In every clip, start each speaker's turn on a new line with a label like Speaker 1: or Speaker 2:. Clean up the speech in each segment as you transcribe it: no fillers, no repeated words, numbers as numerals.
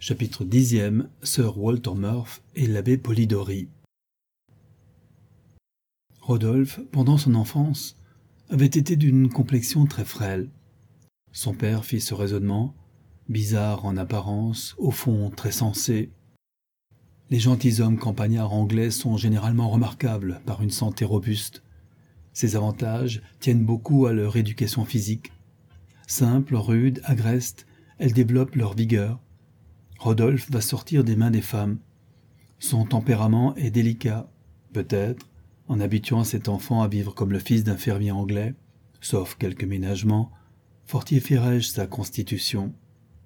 Speaker 1: Chapitre 10e, Sir Walter Murph et l'abbé Polidori. Rodolphe, pendant son enfance, avait été d'une complexion très frêle. Son père fit ce raisonnement, bizarre en apparence, au fond très sensé. Les gentilshommes campagnards anglais sont généralement remarquables par une santé robuste. Ces avantages tiennent beaucoup à leur éducation physique. Simple, rude, agreste, elles développent leur vigueur. Rodolphe va sortir des mains des femmes. Son tempérament est délicat, peut-être, en habituant cet enfant à vivre comme le fils d'un fermier anglais, sauf quelques ménagements, fortifierai-je sa constitution.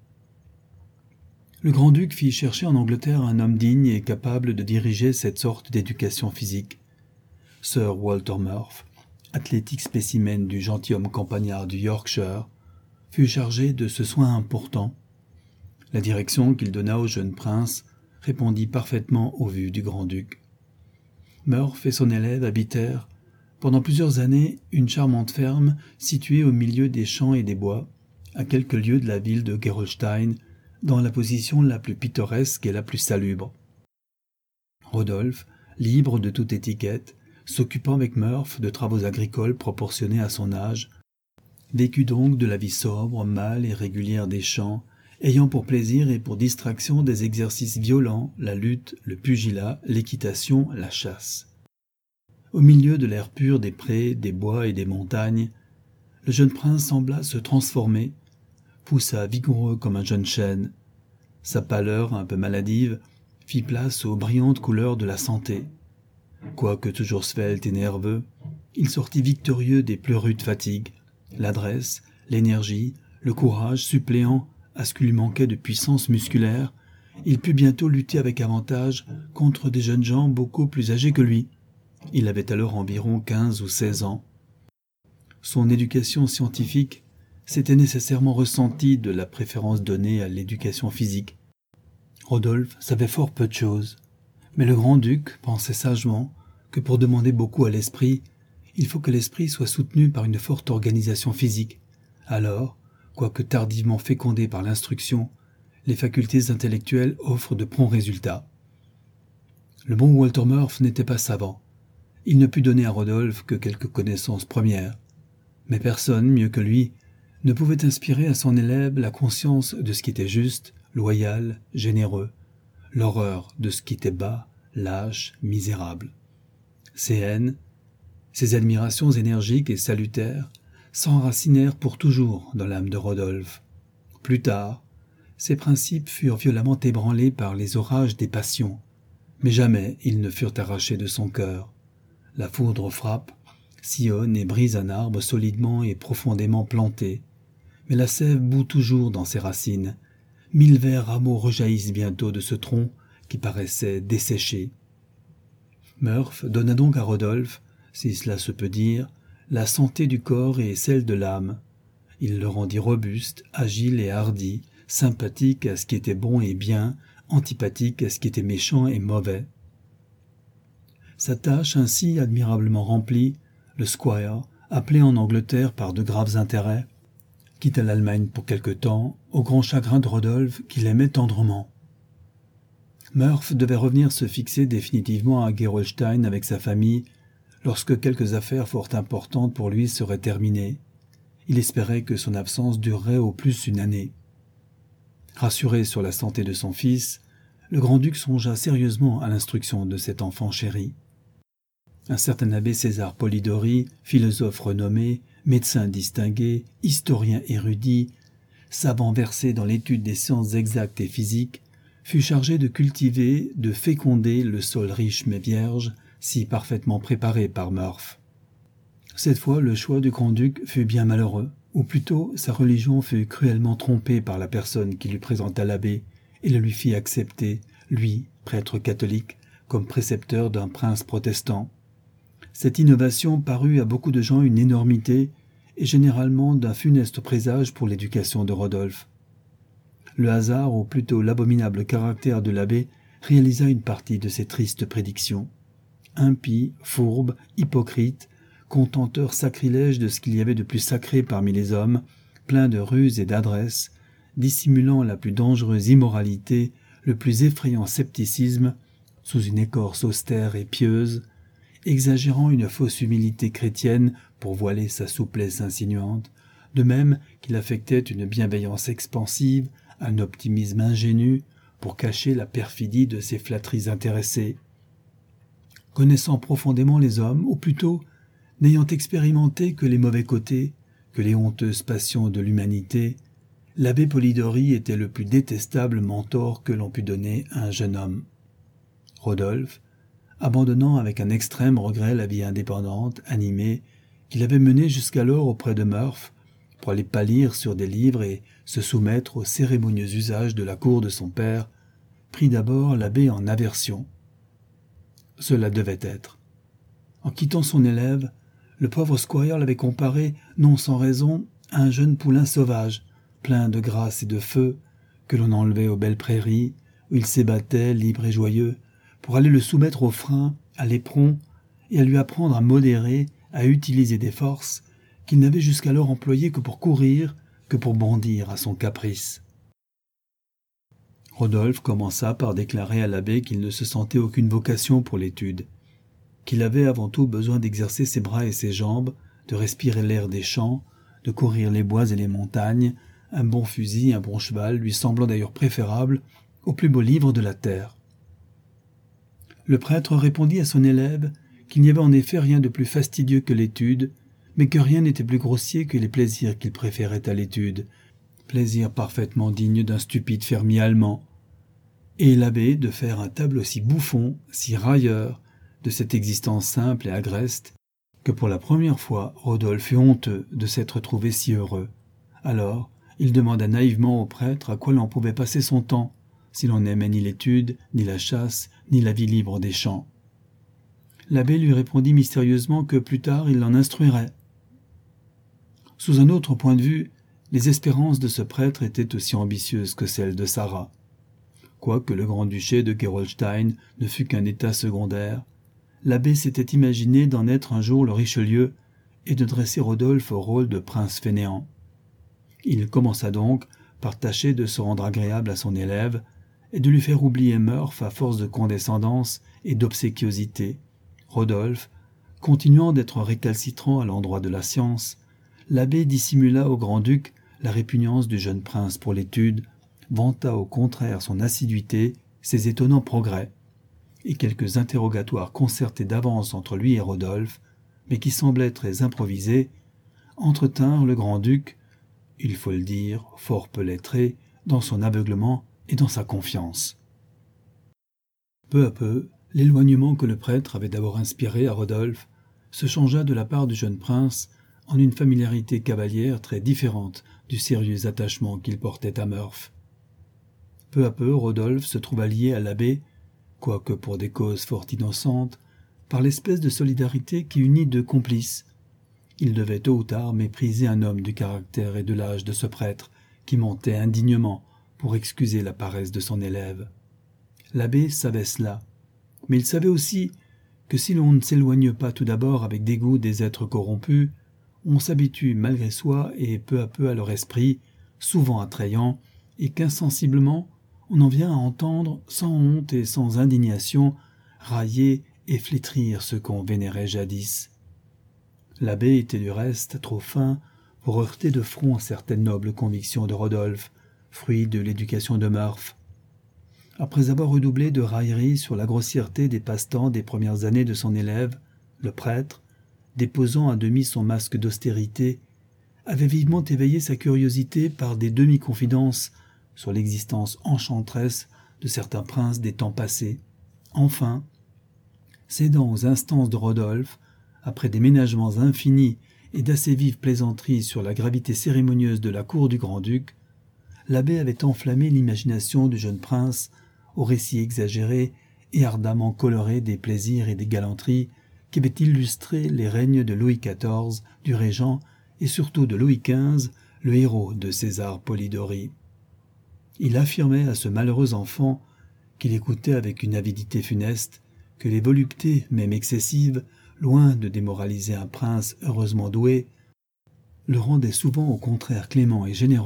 Speaker 1: Le grand-duc fit chercher en Angleterre un homme digne et capable de diriger cette sorte d'éducation physique. Sir Walter Murph, athlétique spécimen du gentilhomme campagnard du Yorkshire, fut chargé de ce soin important. La direction qu'il donna au jeune prince répondit parfaitement aux vues du grand-duc. Murph et son élève habitèrent, pendant plusieurs années, une charmante ferme située au milieu des champs et des bois, à quelques lieues de la ville de Gerolstein, dans la position la plus pittoresque et la plus salubre. Rodolphe, libre de toute étiquette, s'occupant avec Murph de travaux agricoles proportionnés à son âge, vécut donc de la vie sobre, mâle et régulière des champs, ayant pour plaisir et pour distraction des exercices violents, la lutte, le pugilat, l'équitation, la chasse. Au milieu de l'air pur des prés, des bois et des montagnes, le jeune prince sembla se transformer, poussa vigoureux comme un jeune chêne. Sa pâleur un peu maladive fit place aux brillantes couleurs de la santé. Quoique toujours svelte et nerveux, il sortit victorieux des plus rudes fatigues. L'adresse, l'énergie, le courage suppléant à ce qui lui manquait de puissance musculaire, il put bientôt lutter avec avantage contre des jeunes gens beaucoup plus âgés que lui. Il avait alors environ 15 ou 16 ans. Son éducation scientifique s'était nécessairement ressentie de la préférence donnée à l'éducation physique. Rodolphe savait fort peu de choses, mais le grand-duc pensait sagement que pour demander beaucoup à l'esprit, il faut que l'esprit soit soutenu par une forte organisation physique. Alors, quoique tardivement fécondées par l'instruction, les facultés intellectuelles offrent de prompts résultats. Le bon Walter Murph n'était pas savant. Il ne put donner à Rodolphe que quelques connaissances premières. Mais personne, mieux que lui, ne pouvait inspirer à son élève la conscience de ce qui était juste, loyal, généreux, l'horreur de ce qui était bas, lâche, misérable. Ses haines, ses admirations énergiques et salutaires s'enracinèrent pour toujours dans l'âme de Rodolphe. Plus tard, ces principes furent violemment ébranlés par les orages des passions, mais jamais ils ne furent arrachés de son cœur. La foudre frappe, sillonne et brise un arbre solidement et profondément planté, mais la sève bout toujours dans ses racines. 1000 verts rameaux rejaillissent bientôt de ce tronc qui paraissait desséché. Murph donna donc à Rodolphe, si cela se peut dire, la santé du corps et celle de l'âme. Il le rendit robuste, agile et hardi, sympathique à ce qui était bon et bien, antipathique à ce qui était méchant et mauvais. Sa tâche ainsi admirablement remplie, le squire, appelé en Angleterre par de graves intérêts, quitta l'Allemagne pour quelque temps, au grand chagrin de Rodolphe qui l'aimait tendrement. Murph devait revenir se fixer définitivement à Gerolstein avec sa famille, lorsque quelques affaires fort importantes pour lui seraient terminées. Il espérait que son absence durerait au plus une année. Rassuré sur la santé de son fils, le grand-duc songea sérieusement à l'instruction de cet enfant chéri. Un certain abbé César Polidori, philosophe renommé, médecin distingué, historien érudit, savant versé dans l'étude des sciences exactes et physiques, fut chargé de cultiver, de féconder le sol riche mais vierge, si parfaitement préparé par Murph. Cette fois, le choix du grand-duc fut bien malheureux, ou plutôt sa religion fut cruellement trompée par la personne qui lui présenta l'abbé et le lui fit accepter, lui, prêtre catholique, comme précepteur d'un prince protestant. Cette innovation parut à beaucoup de gens une énormité et généralement d'un funeste présage pour l'éducation de Rodolphe. Le hasard, ou plutôt l'abominable caractère de l'abbé, réalisa une partie de ces tristes prédictions. Impie, fourbe, hypocrite, contenteur sacrilège de ce qu'il y avait de plus sacré parmi les hommes, plein de ruses et d'adresse, dissimulant la plus dangereuse immoralité, le plus effrayant scepticisme, sous une écorce austère et pieuse, exagérant une fausse humilité chrétienne pour voiler sa souplesse insinuante, de même qu'il affectait une bienveillance expansive, un optimisme ingénu, pour cacher la perfidie de ses flatteries intéressées. Connaissant profondément les hommes, ou plutôt n'ayant expérimenté que les mauvais côtés, que les honteuses passions de l'humanité, l'abbé Polidori était le plus détestable mentor que l'on pût donner à un jeune homme. Rodolphe, abandonnant avec un extrême regret la vie indépendante, animée, qu'il avait menée jusqu'alors auprès de Murph, pour aller pâlir sur des livres et se soumettre aux cérémonieux usages de la cour de son père, prit d'abord l'abbé en aversion. Cela devait être. En quittant son élève, le pauvre squire l'avait comparé, non sans raison, à un jeune poulain sauvage, plein de grâce et de feu, que l'on enlevait aux belles prairies, où il s'ébattait, libre et joyeux, pour aller le soumettre au frein, à l'éperon, et à lui apprendre à modérer, à utiliser des forces qu'il n'avait jusqu'alors employées que pour courir, que pour bondir à son caprice. Rodolphe commença par déclarer à l'abbé qu'il ne se sentait aucune vocation pour l'étude, qu'il avait avant tout besoin d'exercer ses bras et ses jambes, de respirer l'air des champs, de courir les bois et les montagnes, un bon fusil, un bon cheval lui semblant d'ailleurs préférable aux plus beaux livres de la terre. Le prêtre répondit à son élève qu'il n'y avait en effet rien de plus fastidieux que l'étude, mais que rien n'était plus grossier que les plaisirs qu'il préférait à l'étude, plaisirs parfaitement dignes d'un stupide fermier allemand, et l'abbé de faire un tableau si bouffon, si railleur, de cette existence simple et agreste, que pour la première fois Rodolphe fut honteux de s'être trouvé si heureux. Alors, il demanda naïvement au prêtre à quoi l'on pouvait passer son temps, si l'on n'aimait ni l'étude, ni la chasse, ni la vie libre des champs. L'abbé lui répondit mystérieusement que plus tard il l'en instruirait. Sous un autre point de vue, les espérances de ce prêtre étaient aussi ambitieuses que celles de Sarah. Quoique le grand-duché de Gerolstein ne fût qu'un état secondaire, l'abbé s'était imaginé d'en être un jour le Richelieu et de dresser Rodolphe au rôle de prince fainéant. Il commença donc par tâcher de se rendre agréable à son élève et de lui faire oublier Murph à force de condescendance et d'obséquiosité. Rodolphe, continuant d'être récalcitrant à l'endroit de la science, l'abbé dissimula au grand-duc la répugnance du jeune prince pour l'étude, vanta au contraire son assiduité, ses étonnants progrès, et quelques interrogatoires concertés d'avance entre lui et Rodolphe, mais qui semblaient très improvisés, entretinrent le grand-duc, il faut le dire, fort peu lettré, dans son aveuglement et dans sa confiance. Peu à peu, l'éloignement que le prêtre avait d'abord inspiré à Rodolphe se changea de la part du jeune prince en une familiarité cavalière très différente du sérieux attachement qu'il portait à Murph. Peu à peu, Rodolphe se trouva lié à l'abbé, quoique pour des causes fort innocentes, par l'espèce de solidarité qui unit deux complices. Il devait tôt ou tard mépriser un homme du caractère et de l'âge de ce prêtre, qui mentait indignement pour excuser la paresse de son élève. L'abbé savait cela, mais il savait aussi que si l'on ne s'éloigne pas tout d'abord avec dégoût des êtres corrompus, on s'habitue malgré soi et peu à peu à leur esprit, souvent attrayant, et qu'insensiblement on en vient à entendre, sans honte et sans indignation, railler et flétrir ceux qu'on vénérait jadis. L'abbé était du reste trop fin pour heurter de front certaines nobles convictions de Rodolphe, fruit de l'éducation de Murph. Après avoir redoublé de railleries sur la grossièreté des passe-temps des premières années de son élève, le prêtre, déposant à demi son masque d'austérité, avait vivement éveillé sa curiosité par des demi-confidences sur l'existence enchanteresse de certains princes des temps passés. Enfin, cédant aux instances de Rodolphe, après des ménagements infinis et d'assez vives plaisanteries sur la gravité cérémonieuse de la cour du grand-duc, l'abbé avait enflammé l'imagination du jeune prince au récit exagéré et ardemment coloré des plaisirs et des galanteries qui avaient illustré les règnes de Louis XIV, du Régent et surtout de Louis XV, le héros de César Polidori. Il affirmait à ce malheureux enfant, qu'il écoutait avec une avidité funeste, que les voluptés, même excessives, loin de démoraliser un prince heureusement doué, le rendaient souvent au contraire clément et généreux,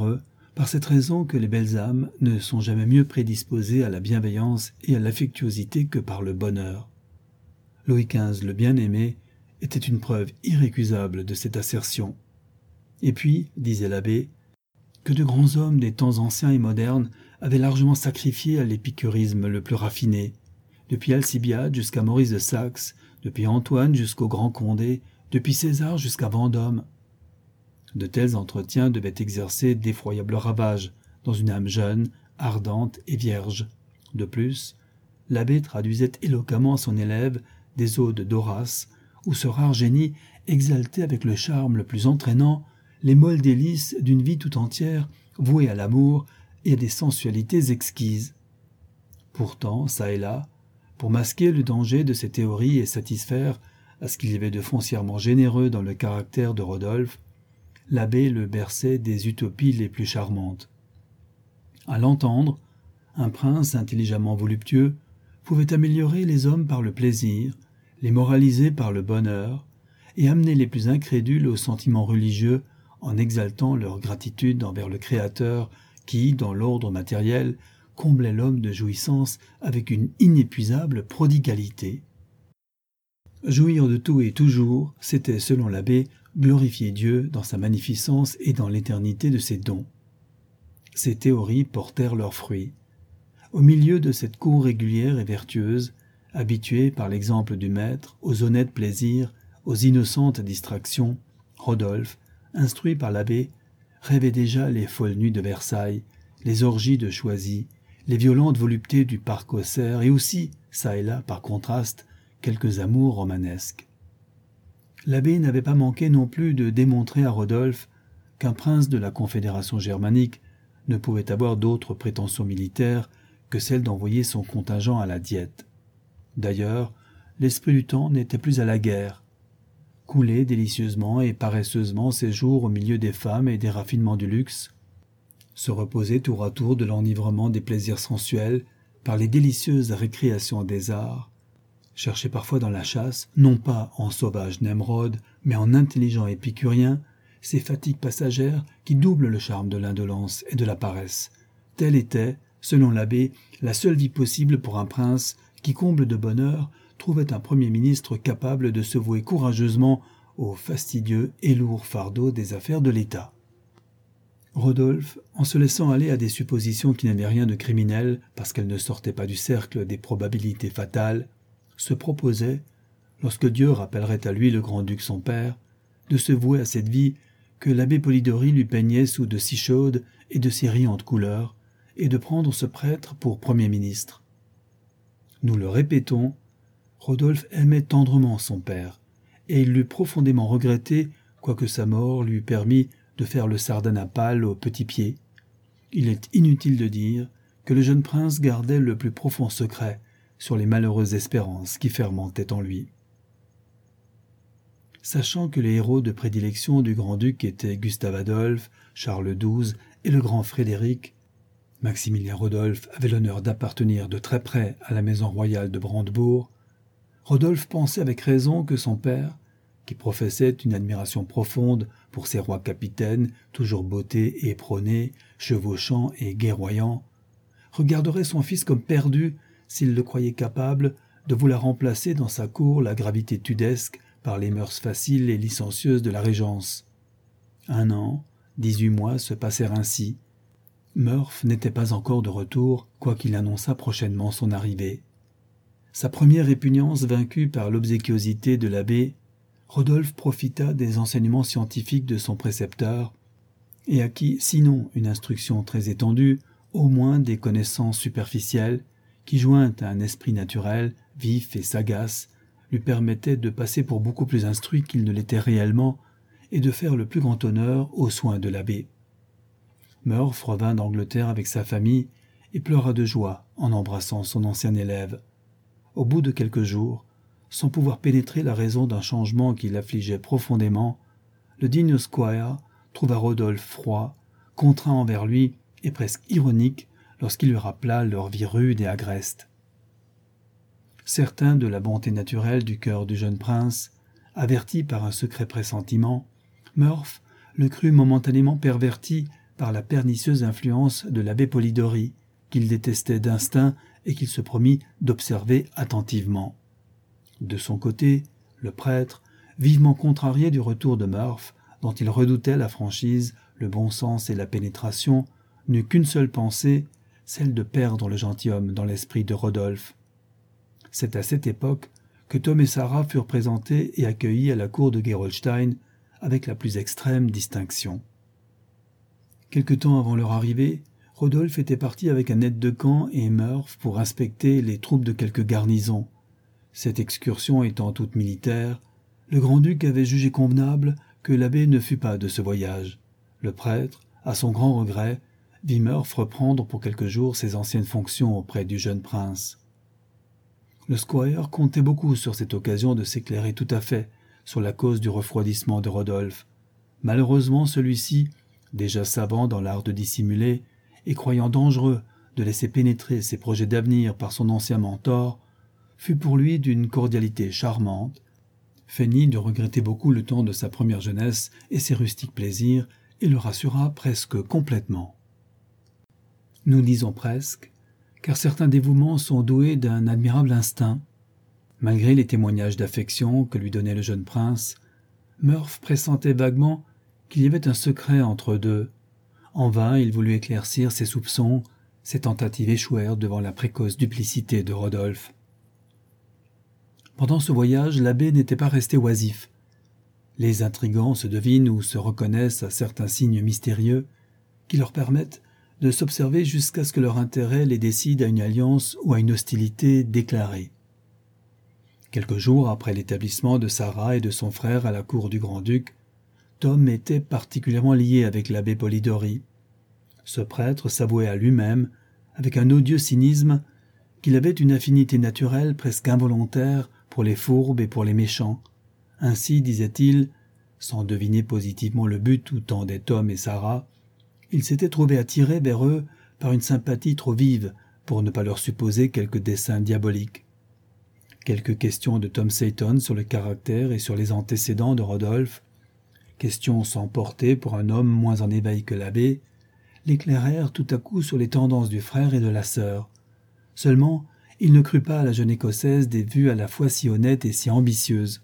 Speaker 1: par cette raison que les belles âmes ne sont jamais mieux prédisposées à la bienveillance et à l'affectuosité que par le bonheur. Louis XV, le bien-aimé, était une preuve irrécusable de cette assertion. Et puis, disait l'abbé, que de grands hommes des temps anciens et modernes avaient largement sacrifié à l'épicurisme le plus raffiné, depuis Alcibiade jusqu'à Maurice de Saxe, depuis Antoine jusqu'au Grand Condé, depuis César jusqu'à Vendôme. De tels entretiens devaient exercer d'effroyables ravages dans une âme jeune, ardente et vierge. De plus, l'abbé traduisait éloquemment à son élève des odes d'Horace, où ce rare génie exaltait avec le charme le plus entraînant les molles délices d'une vie tout entière vouée à l'amour et à des sensualités exquises. Pourtant, çà et là, pour masquer le danger de ces théories et satisfaire à ce qu'il y avait de foncièrement généreux dans le caractère de Rodolphe, l'abbé le berçait des utopies les plus charmantes. À l'entendre, un prince intelligemment voluptueux pouvait améliorer les hommes par le plaisir, les moraliser par le bonheur, et amener les plus incrédules aux sentiments religieux en exaltant leur gratitude envers le Créateur qui, dans l'ordre matériel, comblait l'homme de jouissances avec une inépuisable prodigalité. Jouir de tout et toujours, c'était, selon l'abbé, glorifier Dieu dans sa magnificence et dans l'éternité de ses dons. Ces théories portèrent leurs fruits. Au milieu de cette cour régulière et vertueuse, habitué par l'exemple du maître aux honnêtes plaisirs, aux innocentes distractions, Rodolphe, instruit par l'abbé, rêvait déjà les folles nuits de Versailles, les orgies de Choisy, les violentes voluptés du parc aux cerfs et aussi, çà et là, par contraste, quelques amours romanesques. L'abbé n'avait pas manqué non plus de démontrer à Rodolphe qu'un prince de la Confédération germanique ne pouvait avoir d'autres prétentions militaires que celle d'envoyer son contingent à la Diète. D'ailleurs, l'esprit du temps n'était plus à la guerre. Couler délicieusement et paresseusement ses jours au milieu des femmes et des raffinements du luxe, se reposer tour à tour de l'enivrement des plaisirs sensuels par les délicieuses récréations des arts, chercher parfois dans la chasse, non pas en sauvage Nemrod, mais en intelligent épicurien, ces fatigues passagères qui doublent le charme de l'indolence et de la paresse. Telle était, selon l'abbé, la seule vie possible pour un prince qui, comble de bonheur, trouvait un premier ministre capable de se vouer courageusement au fastidieux et lourd fardeau des affaires de l'État. Rodolphe, en se laissant aller à des suppositions qui n'avaient rien de criminel parce qu'elles ne sortaient pas du cercle des probabilités fatales, se proposait, lorsque Dieu rappellerait à lui le grand-duc son père, de se vouer à cette vie que l'abbé Polidori lui peignait sous de si chaudes et de si riantes couleurs, et de prendre ce prêtre pour Premier ministre. Nous le répétons, Rodolphe aimait tendrement son père, et il l'eût profondément regretté, quoique sa mort lui permît de faire le sardanapale au petit pied. Il est inutile de dire que le jeune prince gardait le plus profond secret sur les malheureuses espérances qui fermentaient en lui. Sachant que les héros de prédilection du grand-duc étaient Gustave Adolphe, Charles XII et le grand Frédéric, Maximilien Rodolphe avait l'honneur d'appartenir de très près à la maison royale de Brandebourg, Rodolphe pensait avec raison que son père, qui professait une admiration profonde pour ces rois capitaines, toujours bottés et prônés, chevauchants et guerroyants, regarderait son fils comme perdu s'il le croyait capable de vouloir remplacer dans sa cour la gravité tudesque par les mœurs faciles et licencieuses de la régence. 1 an, 18 mois se passèrent ainsi. Murph n'était pas encore de retour, quoiqu'il annonçât prochainement son arrivée. Sa première répugnance vaincue par l'obséquiosité de l'abbé, Rodolphe profita des enseignements scientifiques de son précepteur et acquit, sinon une instruction très étendue, au moins des connaissances superficielles qui, jointes à un esprit naturel, vif et sagace, lui permettaient de passer pour beaucoup plus instruit qu'il ne l'était réellement et de faire le plus grand honneur aux soins de l'abbé. Murph revint d'Angleterre avec sa famille et pleura de joie en embrassant son ancien élève. Au bout de quelques jours, sans pouvoir pénétrer la raison d'un changement qui l'affligeait profondément, le digne squire trouva Rodolphe froid, contraint envers lui et presque ironique lorsqu'il lui rappela leur vie rude et agreste. Certain de la bonté naturelle du cœur du jeune prince, averti par un secret pressentiment, Murph le crut momentanément perverti par la pernicieuse influence de l'abbé Polidori, qu'il détestait d'instinct et qu'il se promit d'observer attentivement. De son côté, le prêtre, vivement contrarié du retour de Murph, dont il redoutait la franchise, le bon sens et la pénétration, n'eut qu'une seule pensée, celle de perdre le gentilhomme dans l'esprit de Rodolphe. C'est à cette époque que Tom et Sarah furent présentés et accueillis à la cour de Gerolstein avec la plus extrême distinction. Quelque temps avant leur arrivée, Rodolphe était parti avec un aide de camp et Murph pour inspecter les troupes de quelques garnisons. Cette excursion étant toute militaire, le grand-duc avait jugé convenable que l'abbé ne fût pas de ce voyage. Le prêtre, à son grand regret, vit Murph reprendre pour quelques jours ses anciennes fonctions auprès du jeune prince. Le squire comptait beaucoup sur cette occasion de s'éclairer tout à fait sur la cause du refroidissement de Rodolphe. Malheureusement, celui-ci, déjà savant dans l'art de dissimuler, et croyant dangereux de laisser pénétrer ses projets d'avenir par son ancien mentor, fut pour lui d'une cordialité charmante, feignit de regretter beaucoup le temps de sa première jeunesse et ses rustiques plaisirs, et le rassura presque complètement. Nous disons presque, car certains dévouements sont doués d'un admirable instinct. Malgré les témoignages d'affection que lui donnait le jeune prince, Murph pressentait vaguement qu'il y avait un secret entre eux deux. En vain il voulut éclaircir ses soupçons, ses tentatives échouèrent devant la précoce duplicité de Rodolphe. Pendant ce voyage, l'abbé n'était pas resté oisif. Les intrigants se devinent ou se reconnaissent à certains signes mystérieux qui leur permettent de s'observer jusqu'à ce que leur intérêt les décide à une alliance ou à une hostilité déclarée. Quelques jours après l'établissement de Sarah et de son frère à la cour du grand-duc, Tom était particulièrement lié avec l'abbé Polidori. Ce prêtre s'avouait à lui-même, avec un odieux cynisme, qu'il avait une affinité naturelle presque involontaire pour les fourbes et pour les méchants. Ainsi, disait-il, sans deviner positivement le but où tendaient Tom et Sarah, il s'était trouvé attiré vers eux par une sympathie trop vive pour ne pas leur supposer quelque dessein diabolique. Quelques questions de Tom Sayton sur le caractère et sur les antécédents de Rodolphe, questions sans portée pour un homme moins en éveil que l'abbé, l'éclairèrent tout à coup sur les tendances du frère et de la sœur. Seulement, il ne crut pas à la jeune Écossaise des vues à la fois si honnêtes et si ambitieuses.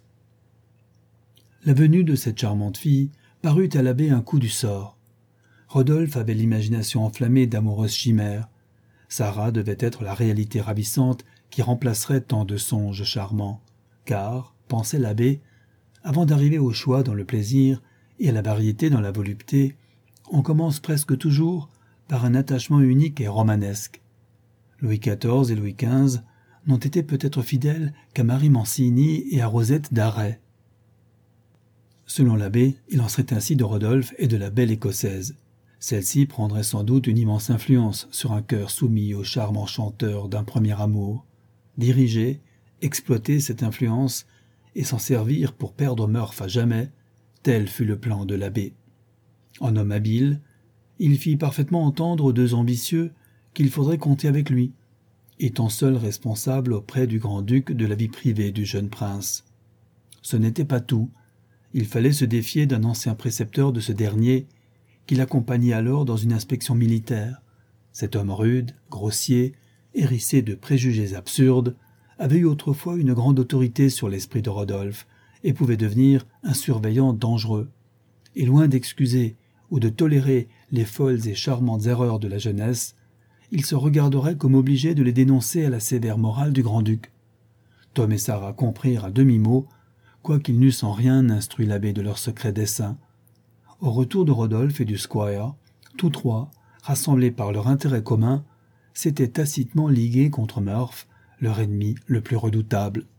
Speaker 1: La venue de cette charmante fille parut à l'abbé un coup du sort. Rodolphe avait l'imagination enflammée d'amoureuses chimères. Sarah devait être la réalité ravissante qui remplacerait tant de songes charmants, car, pensait l'abbé, avant d'arriver au choix dans le plaisir et à la variété dans la volupté, on commence presque toujours par un attachement unique et romanesque. Louis XIV et Louis XV n'ont été peut-être fidèles qu'à Marie Mancini et à Rosette d'Array. Selon l'abbé, il en serait ainsi de Rodolphe et de la belle Écossaise. Celle-ci prendrait sans doute une immense influence sur un cœur soumis au charme enchanteur d'un premier amour. Diriger, exploiter cette influence et s'en servir pour perdre Murph à jamais, tel fut le plan de l'abbé. En homme habile, il fit parfaitement entendre aux deux ambitieux qu'il faudrait compter avec lui, étant seul responsable auprès du grand-duc de la vie privée du jeune prince. Ce n'était pas tout. Il fallait se défier d'un ancien précepteur de ce dernier, qui l'accompagnait alors dans une inspection militaire. Cet homme rude, grossier, hérissé de préjugés absurdes, avait eu autrefois une grande autorité sur l'esprit de Rodolphe et pouvait devenir un surveillant dangereux. Et loin d'excuser ou de tolérer les folles et charmantes erreurs de la jeunesse, il se regarderait comme obligé de les dénoncer à la sévère morale du grand-duc. Tom et Sarah comprirent à demi-mot, quoiqu'ils n'eussent en rien instruit l'abbé de leurs secrets desseins. Au retour de Rodolphe et du squire, tous trois, rassemblés par leur intérêt commun, s'étaient tacitement ligués contre Murph, leur ennemi le plus redoutable.